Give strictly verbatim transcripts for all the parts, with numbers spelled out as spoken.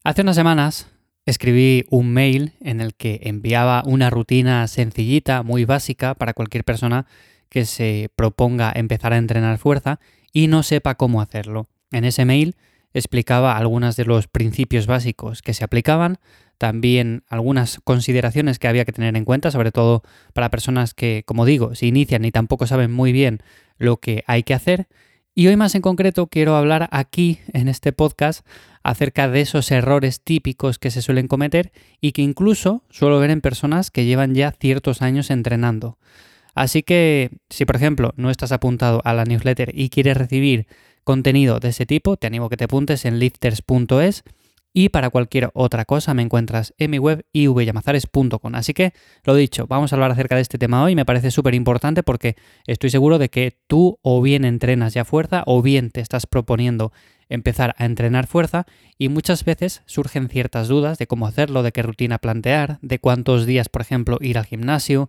Hace unas semanas escribí un mail en el que enviaba una rutina sencillita, muy básica para cualquier persona que se proponga empezar a entrenar fuerza y no sepa cómo hacerlo. En ese mail explicaba algunos de los principios básicos que se aplicaban, también algunas consideraciones que había que tener en cuenta, sobre todo para personas que, como digo, se inician y tampoco saben muy bien lo que hay que hacer. Y hoy más en concreto quiero hablar aquí, en este podcast, acerca de esos errores típicos que se suelen cometer y que incluso suelo ver en personas que llevan ya ciertos años entrenando. Así que, si por ejemplo no estás apuntado a la newsletter y quieres recibir contenido de ese tipo, te animo a que te apuntes en lifters punto es y para cualquier otra cosa me encuentras en mi web i v llamazares punto com. Así que, lo dicho, vamos a hablar acerca de este tema hoy. Me parece súper importante porque estoy seguro de que tú o bien entrenas ya fuerza o bien te estás proponiendo empezar a entrenar fuerza y muchas veces surgen ciertas dudas de cómo hacerlo, de qué rutina plantear, de cuántos días, por ejemplo, ir al gimnasio,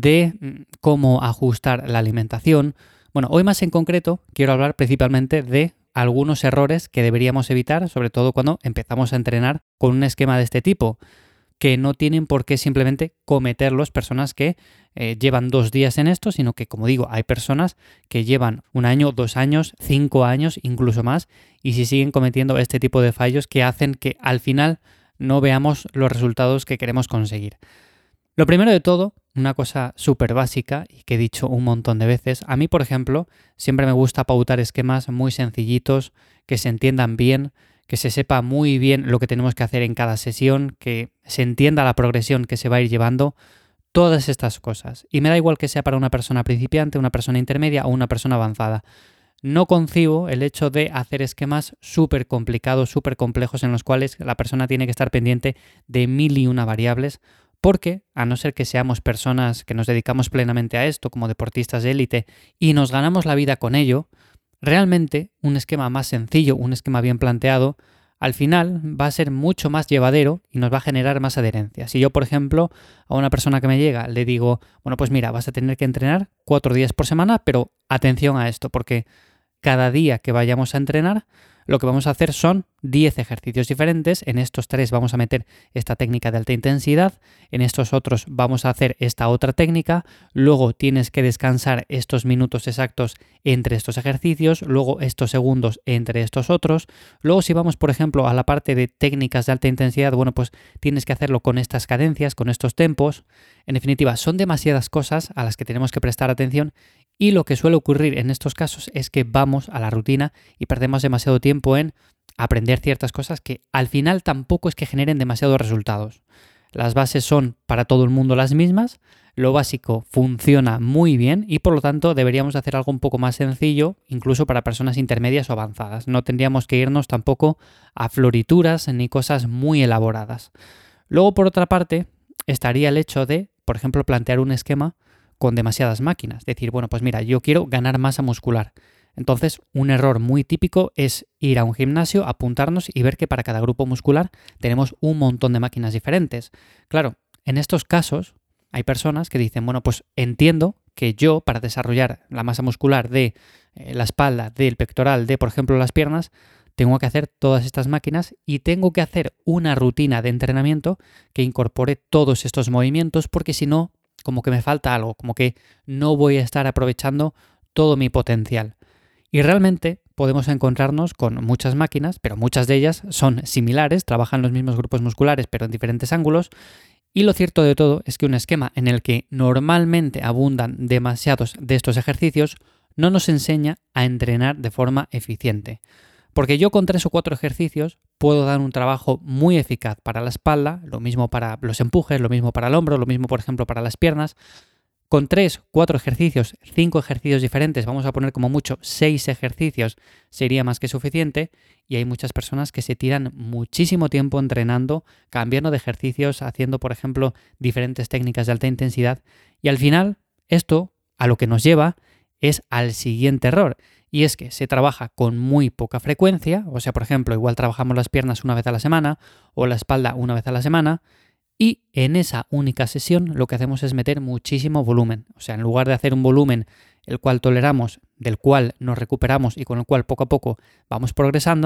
de cómo ajustar la alimentación. Bueno, hoy más en concreto quiero hablar principalmente de algunos errores que deberíamos evitar, sobre todo cuando empezamos a entrenar con un esquema de este tipo, que no tienen por qué simplemente cometerlos personas que eh, llevan dos días en esto, sino que, como digo, hay personas que llevan un año, dos años, cinco años, incluso más, y si siguen cometiendo este tipo de fallos que hacen que al final no veamos los resultados que queremos conseguir. Lo primero de todo, una cosa súper básica y que he dicho un montón de veces, a mí, por ejemplo, siempre me gusta pautar esquemas muy sencillitos, que se entiendan bien, que se sepa muy bien lo que tenemos que hacer en cada sesión, que se entienda la progresión que se va a ir llevando, todas estas cosas. Y me da igual que sea para una persona principiante, una persona intermedia o una persona avanzada. No concibo el hecho de hacer esquemas súper complicados, súper complejos en los cuales la persona tiene que estar pendiente de mil y una variables, porque, a no ser que seamos personas que nos dedicamos plenamente a esto, como deportistas de élite, y nos ganamos la vida con ello, realmente un esquema más sencillo, un esquema bien planteado, al final va a ser mucho más llevadero y nos va a generar más adherencia. Si yo, por ejemplo, a una persona que me llega le digo, bueno, pues mira, vas a tener que entrenar cuatro días por semana, pero atención a esto, porque cada día que vayamos a entrenar, lo que vamos a hacer son diez ejercicios diferentes. En estos tres vamos a meter esta técnica de alta intensidad, en estos otros vamos a hacer esta otra técnica, luego tienes que descansar estos minutos exactos entre estos ejercicios, luego estos segundos entre estos otros, luego si vamos, por ejemplo, a la parte de técnicas de alta intensidad, bueno, pues tienes que hacerlo con estas cadencias, con estos tempos. En definitiva, son demasiadas cosas a las que tenemos que prestar atención y lo que suele ocurrir en estos casos es que vamos a la rutina y perdemos demasiado tiempo en aprender ciertas cosas que al final tampoco es que generen demasiados resultados. Las bases son para todo el mundo las mismas, lo básico funciona muy bien y por lo tanto deberíamos hacer algo un poco más sencillo, incluso para personas intermedias o avanzadas. No tendríamos que irnos tampoco a florituras ni cosas muy elaboradas. Luego, por otra parte, estaría el hecho de, por ejemplo, plantear un esquema con demasiadas máquinas. Decir, bueno, pues mira, yo quiero ganar masa muscular. Entonces, un error muy típico es ir a un gimnasio, apuntarnos y ver que para cada grupo muscular tenemos un montón de máquinas diferentes. Claro, en estos casos hay personas que dicen, bueno, pues entiendo que yo para desarrollar la masa muscular de eh, la espalda, del pectoral, de por ejemplo las piernas, tengo que hacer todas estas máquinas y tengo que hacer una rutina de entrenamiento que incorpore todos estos movimientos porque si no, como que me falta algo, como que no voy a estar aprovechando todo mi potencial. Y realmente podemos encontrarnos con muchas máquinas, pero muchas de ellas son similares, trabajan los mismos grupos musculares, pero en diferentes ángulos. Y lo cierto de todo es que un esquema en el que normalmente abundan demasiados de estos ejercicios no nos enseña a entrenar de forma eficiente. Porque yo con tres o cuatro ejercicios puedo dar un trabajo muy eficaz para la espalda, lo mismo para los empujes, lo mismo para el hombro, lo mismo por ejemplo para las piernas. Con tres, cuatro ejercicios, cinco ejercicios diferentes, vamos a poner como mucho seis ejercicios, sería más que suficiente y hay muchas personas que se tiran muchísimo tiempo entrenando, cambiando de ejercicios, haciendo por ejemplo diferentes técnicas de alta intensidad y al final esto a lo que nos lleva es al siguiente error. Y es que se trabaja con muy poca frecuencia, o sea, por ejemplo, igual trabajamos las piernas una vez a la semana o la espalda una vez a la semana y en esa única sesión lo que hacemos es meter muchísimo volumen. O sea, en lugar de hacer un volumen el cual toleramos, del cual nos recuperamos y con el cual poco a poco vamos progresando,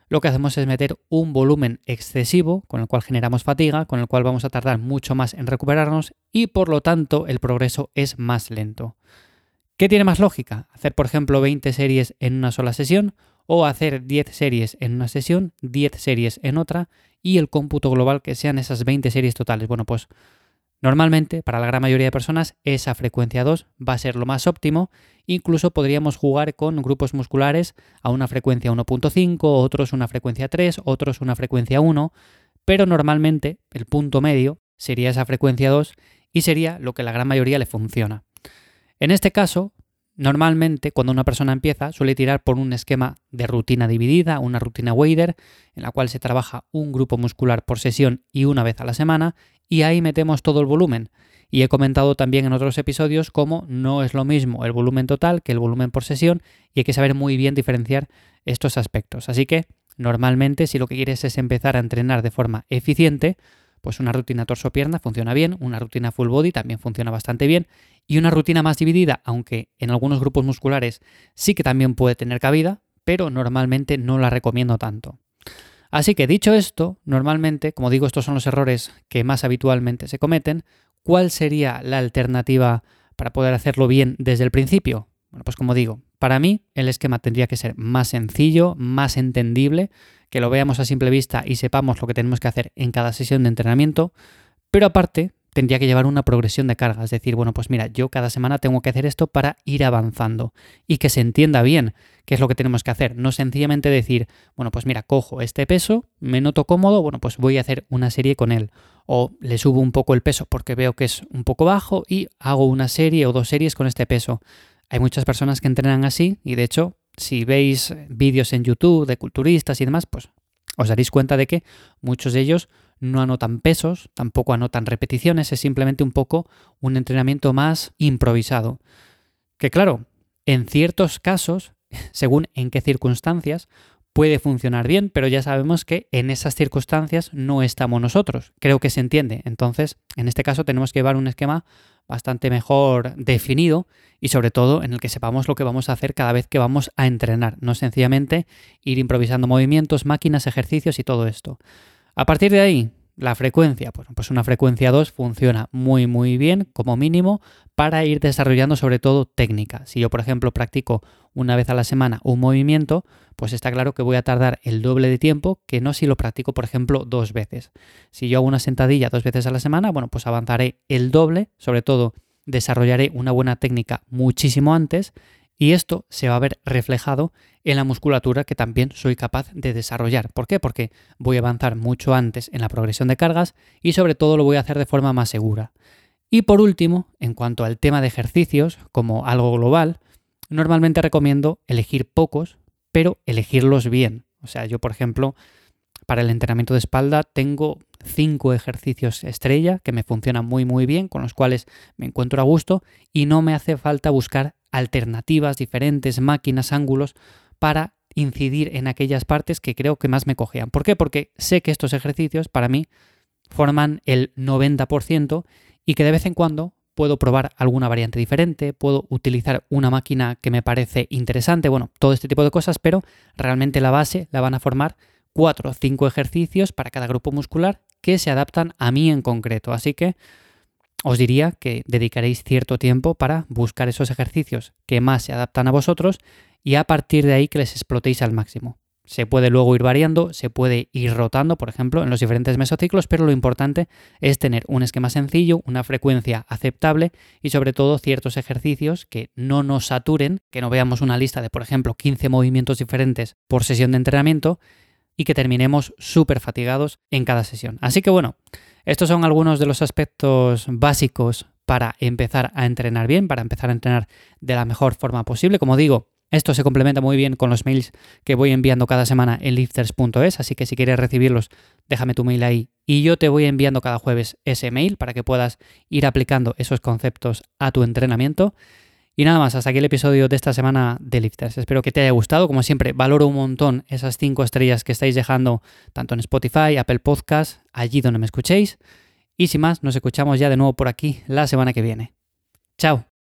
lo que hacemos es meter un volumen excesivo, con el cual generamos fatiga, con el cual vamos a tardar mucho más en recuperarnos y por lo tanto el progreso es más lento. ¿Qué tiene más lógica? ¿Hacer, por ejemplo, veinte series en una sola sesión o hacer diez series en una sesión, diez series en otra y el cómputo global que sean esas veinte series totales? Bueno, pues normalmente para la gran mayoría de personas esa frecuencia dos va a ser lo más óptimo. Incluso podríamos jugar con grupos musculares a una frecuencia uno punto cinco, otros una frecuencia tres, otros una frecuencia uno, pero normalmente el punto medio sería esa frecuencia dos y sería lo que a la gran mayoría le funciona. En este caso, normalmente cuando una persona empieza suele tirar por un esquema de rutina dividida, una rutina Wader, en la cual se trabaja un grupo muscular por sesión y una vez a la semana, y ahí metemos todo el volumen. Y he comentado también en otros episodios cómo no es lo mismo el volumen total que el volumen por sesión y hay que saber muy bien diferenciar estos aspectos. Así que normalmente si lo que quieres es empezar a entrenar de forma eficiente, pues una rutina torso-pierna funciona bien, una rutina full body también funciona bastante bien y una rutina más dividida, aunque en algunos grupos musculares sí que también puede tener cabida, pero normalmente no la recomiendo tanto. Así que dicho esto, normalmente, como digo, estos son los errores que más habitualmente se cometen. ¿Cuál sería la alternativa para poder hacerlo bien desde el principio? Bueno, pues como digo, para mí el esquema tendría que ser más sencillo, más entendible, que lo veamos a simple vista y sepamos lo que tenemos que hacer en cada sesión de entrenamiento, pero aparte tendría que llevar una progresión de carga, es decir, bueno, pues mira, yo cada semana tengo que hacer esto para ir avanzando y que se entienda bien qué es lo que tenemos que hacer, no sencillamente decir, bueno, pues mira, cojo este peso, me noto cómodo, bueno, pues voy a hacer una serie con él, o le subo un poco el peso porque veo que es un poco bajo y hago una serie o dos series con este peso. Hay muchas personas que entrenan así y de hecho, si veis vídeos en YouTube de culturistas y demás, pues os daréis cuenta de que muchos de ellos no anotan pesos, tampoco anotan repeticiones, es simplemente un poco un entrenamiento más improvisado. Que claro, en ciertos casos, según en qué circunstancias, puede funcionar bien, pero ya sabemos que en esas circunstancias no estamos nosotros. Creo que se entiende. Entonces, en este caso tenemos que llevar un esquema bastante mejor definido y sobre todo en el que sepamos lo que vamos a hacer cada vez que vamos a entrenar, no sencillamente ir improvisando movimientos, máquinas, ejercicios y todo esto. A partir de ahí, la frecuencia, pues, pues una frecuencia dos funciona muy muy bien como mínimo para ir desarrollando sobre todo técnica. Si yo por ejemplo practico una vez a la semana un movimiento, pues está claro que voy a tardar el doble de tiempo que no si lo practico por ejemplo dos veces. Si yo hago una sentadilla dos veces a la semana, bueno pues avanzaré el doble, sobre todo desarrollaré una buena técnica muchísimo antes y esto se va a ver reflejado en la musculatura que también soy capaz de desarrollar. ¿Por qué? Porque voy a avanzar mucho antes en la progresión de cargas y sobre todo lo voy a hacer de forma más segura. Y por último, en cuanto al tema de ejercicios, como algo global, normalmente recomiendo elegir pocos, pero elegirlos bien. O sea, yo por ejemplo, para el entrenamiento de espalda tengo cinco ejercicios estrella que me funcionan muy muy bien, con los cuales me encuentro a gusto y no me hace falta buscar alternativas, diferentes máquinas, ángulos para incidir en aquellas partes que creo que más me cojean. ¿Por qué? Porque sé que estos ejercicios para mí forman el noventa por ciento y que de vez en cuando puedo probar alguna variante diferente, puedo utilizar una máquina que me parece interesante, bueno, todo este tipo de cosas, pero realmente la base la van a formar cuatro o cinco ejercicios para cada grupo muscular que se adaptan a mí en concreto. Así que os diría que dedicaréis cierto tiempo para buscar esos ejercicios que más se adaptan a vosotros y a partir de ahí que les explotéis al máximo. Se puede luego ir variando, se puede ir rotando, por ejemplo, en los diferentes mesociclos, pero lo importante es tener un esquema sencillo, una frecuencia aceptable y sobre todo ciertos ejercicios que no nos saturen, que no veamos una lista de, por ejemplo, quince movimientos diferentes por sesión de entrenamiento y que terminemos súper fatigados en cada sesión. Así que bueno, estos son algunos de los aspectos básicos para empezar a entrenar bien, para empezar a entrenar de la mejor forma posible. Como digo, esto se complementa muy bien con los mails que voy enviando cada semana en lifters punto es, así que si quieres recibirlos, déjame tu mail ahí y yo te voy enviando cada jueves ese mail para que puedas ir aplicando esos conceptos a tu entrenamiento. Y nada más, hasta aquí el episodio de esta semana de Lifters. Espero que te haya gustado. Como siempre, valoro un montón esas cinco estrellas que estáis dejando tanto en Spotify, Apple Podcast, allí donde me escuchéis. Y sin más, nos escuchamos ya de nuevo por aquí la semana que viene. ¡Chao!